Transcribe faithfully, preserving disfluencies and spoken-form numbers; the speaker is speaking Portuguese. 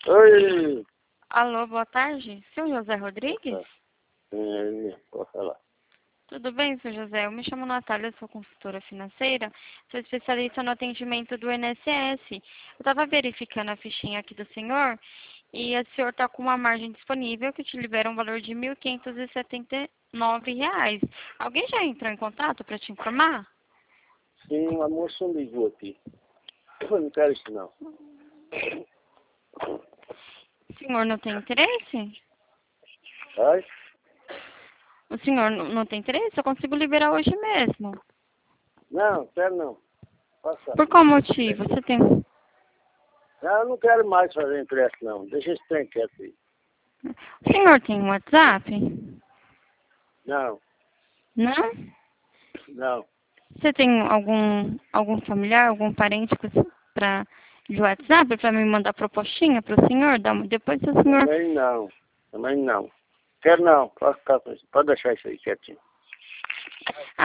Oi! Alô, boa tarde. Seu José Rodrigues? É, pode falar. Tudo bem, seu José? Eu me chamo Natália, sou consultora financeira, sou especialista no atendimento do I N S S. Eu estava verificando a fichinha aqui do senhor e o senhor está com uma margem disponível que te libera um valor de mil quinhentos e setenta e nove reais. Alguém já entrou em contato para te informar? Sim, a moça me ligou aqui. Eu não quero isso não. O senhor não tem interesse? Ai? O senhor não não tem interesse? Eu consigo liberar hoje mesmo. Não, quero não. Passa. Por qual motivo? Você tem... Não, eu não quero mais fazer empréstimo não. Deixa esse trem quieto aí. O senhor tem um WhatsApp? Não, Não? não. Você tem algum, algum familiar, algum parente pra, de WhatsApp para me mandar propostinha para o senhor? Dá uma- Depois o senhor... Também não. Também não. Quero não. Pode ficar com isso. Pode deixar isso aí quietinho.